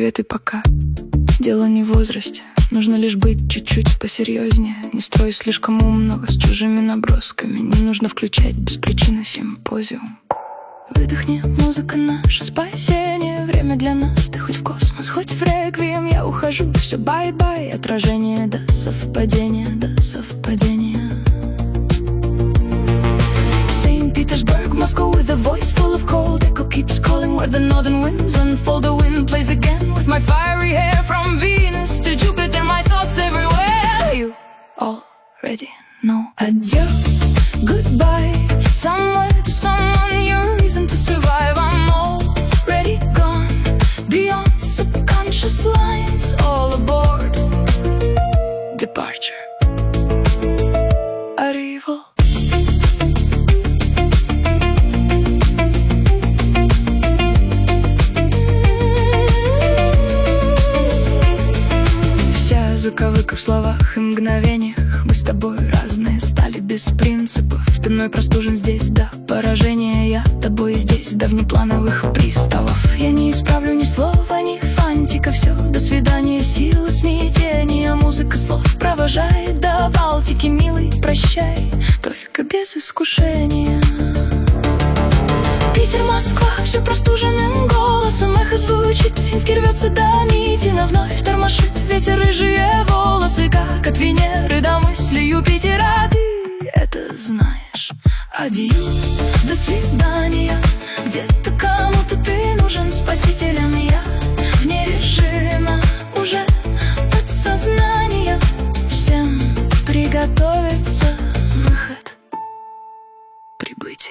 ответы пока. Дело не в возрасте, нужно лишь быть чуть-чуть посерьезнее. Не строй слишком умного с чужими набросками. Не нужно включать без причины симпозиум. Выдохни, музыка наше спасение. Время для нас, ты хоть в космос, хоть в реквием. Я ухожу, все бай-бай. Отражение до совпадения, до совпадения. St. Petersburg, Moscow with a voice full of cold. Echo keeps calling where the northern winds unfold. The wind plays again with my fiery hair. From Venus to Jupiter, my thoughts everywhere. You already know. Adieu, goodbye. Somewhere to someone, your reason to survive. I'm already gone, beyond subconscious lines. All aboard. Departure. Arrival. Вся заковыка в словах и мгновениях. Мы с тобой разные, стали без принципов. Ты мной простужен здесь до поражения. Я тобой здесь до внеплановых приставов. Я не исправлю ни слова, ни фантика. Все, до свидания, силы смятения. Музыка слов провожает до Балтики. Милый, прощай, только без искушения. Питер, Москва, все простуженным голосом. Эхо звучит, Финский рвется до Митина. Вновь тормошит ветер рыжие волосы. Как от Венеры до мысли Юпитера. Ты это знаешь. Адью, до свидания. Где-то кому-то ты нужен спасителем. Я вне режима, уже подсознание. Всем приготовиться, выход, прибытие.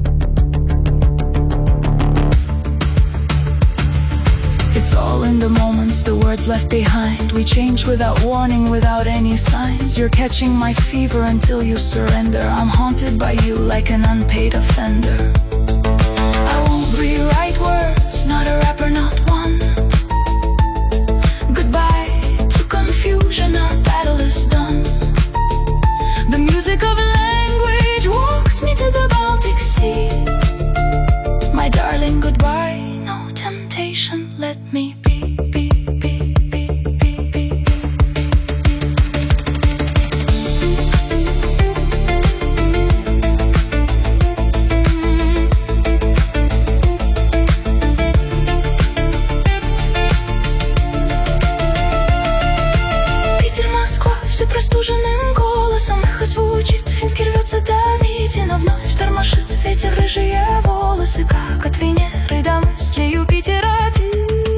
It's all in the moments, the words left behind. We change without warning, without any signs. You're catching my fever until you surrender. I'm haunted by you like an unpaid offender. I won't rewrite words, not a rapper, not one. Goodbye to confusion, our battle is done. The music of language walks me to the Baltic Sea. My darling, goodbye, no temptation, let me be. Питер, Москва, все простуженным голосом. Эхо звучит, Финский рвется до Митина. Вновь тормошит ветер рыжие волосы. Как от Венеры до мысли Юпитера. Ты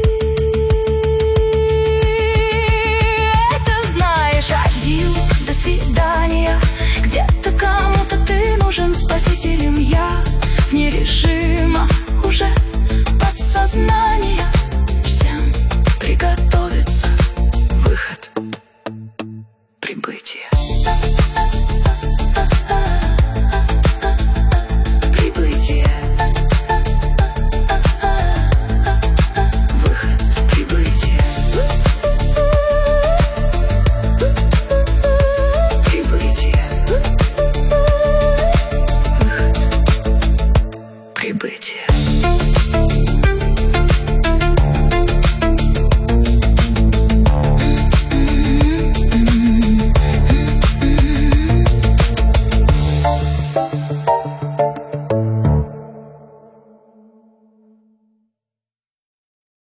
это знаешь. Адью, до свидания. Где-то кому-то ты нужен спасителем. Я вне режима, уже подсознание. Всем приготовиться, выход, прибытие. Прибытие. Выход, прибытие. Прибытие. Выход, прибытие.